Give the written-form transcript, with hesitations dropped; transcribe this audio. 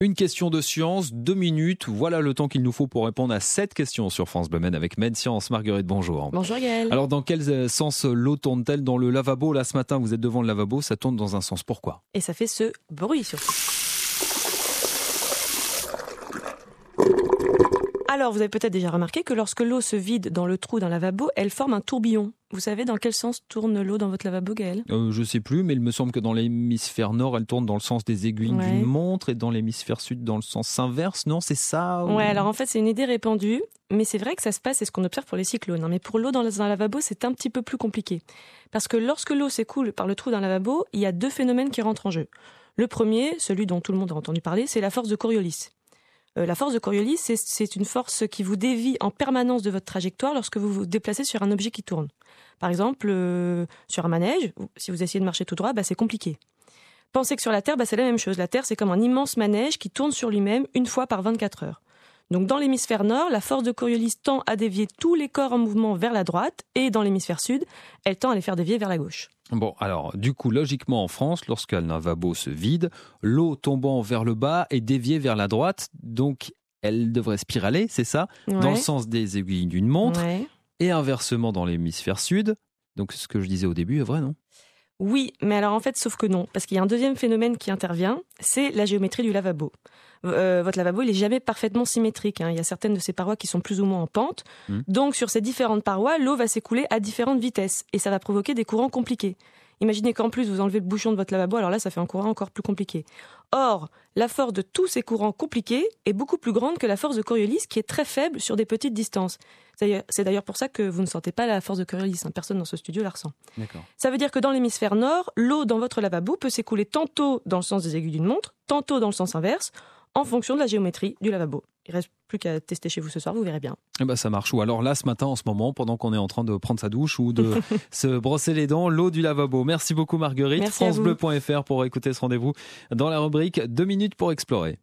Une question de science, 2 minutes. Voilà le temps qu'il nous faut pour répondre à cette question sur France Bleu Maine avec Science. Marguerite, bonjour. Bonjour Gaël. Alors, dans quel sens l'eau tourne-t-elle dans le lavabo? Là, ce matin, vous êtes devant le lavabo, ça tourne dans un sens. Pourquoi? Et ça fait ce bruit surtout. Alors, vous avez peut-être déjà remarqué que lorsque l'eau se vide dans le trou d'un lavabo, elle forme un tourbillon. Vous savez dans quel sens tourne l'eau dans votre lavabo, Gaël? Je sais plus, mais il me semble que dans l'hémisphère nord, elle tourne dans le sens des aiguilles d'une montre et dans l'hémisphère sud, dans le sens inverse. Non, c'est ça Ouais, alors en fait, c'est une idée répandue, mais c'est vrai que ça se passe, c'est ce qu'on observe pour les cyclones. Mais pour l'eau dans un lavabo, c'est un petit peu plus compliqué. Parce que lorsque l'eau s'écoule par le trou d'un lavabo, il y a deux phénomènes qui rentrent en jeu. Le premier, celui dont tout le monde a entendu parler, c'est la force de Coriolis. La force de Coriolis, c'est une force qui vous dévie en permanence de votre trajectoire lorsque vous vous déplacez sur un objet qui tourne. Par exemple, sur un manège, si vous essayez de marcher tout droit, c'est compliqué. Pensez que sur la Terre, c'est la même chose. La Terre, c'est comme un immense manège qui tourne sur lui-même une fois par 24 heures. Donc dans l'hémisphère nord, la force de Coriolis tend à dévier tous les corps en mouvement vers la droite, et dans l'hémisphère sud, elle tend à les faire dévier vers la gauche. Bon, alors, du coup, logiquement, en France, lorsqu'un lavabo se vide, l'eau tombant vers le bas est déviée vers la droite, donc elle devrait spiraler, c'est ça, dans le sens des aiguilles d'une montre, et inversement dans l'hémisphère sud. Donc, ce que je disais au début est vrai, non? Oui, mais alors en fait, sauf que non, parce qu'il y a un deuxième phénomène qui intervient, c'est la géométrie du lavabo. Votre lavabo, il n'est jamais parfaitement symétrique. Il y a certaines de ces parois qui sont plus ou moins en pente. Donc, sur ces différentes parois, l'eau va s'écouler à différentes vitesses et ça va provoquer des courants compliqués. Imaginez qu'en plus, vous enlevez le bouchon de votre lavabo, alors là, ça fait un courant encore plus compliqué. Or, la force de tous ces courants compliqués est beaucoup plus grande que la force de Coriolis, qui est très faible sur des petites distances. C'est d'ailleurs pour ça que vous ne sentez pas la force de Coriolis. Personne dans ce studio la ressent. D'accord. Ça veut dire que dans l'hémisphère nord, l'eau dans votre lavabo peut s'écouler tantôt dans le sens des aiguilles d'une montre, tantôt dans le sens inverse, en fonction de la géométrie du lavabo. Il ne reste plus qu'à tester chez vous ce soir, vous verrez bien. Ça marche. Ou alors là, ce matin, en ce moment, pendant qu'on est en train de prendre sa douche ou de se brosser les dents, l'eau du lavabo. Merci beaucoup Marguerite. Merci FranceBleu.fr pour écouter ce rendez-vous dans la rubrique 2 minutes pour explorer.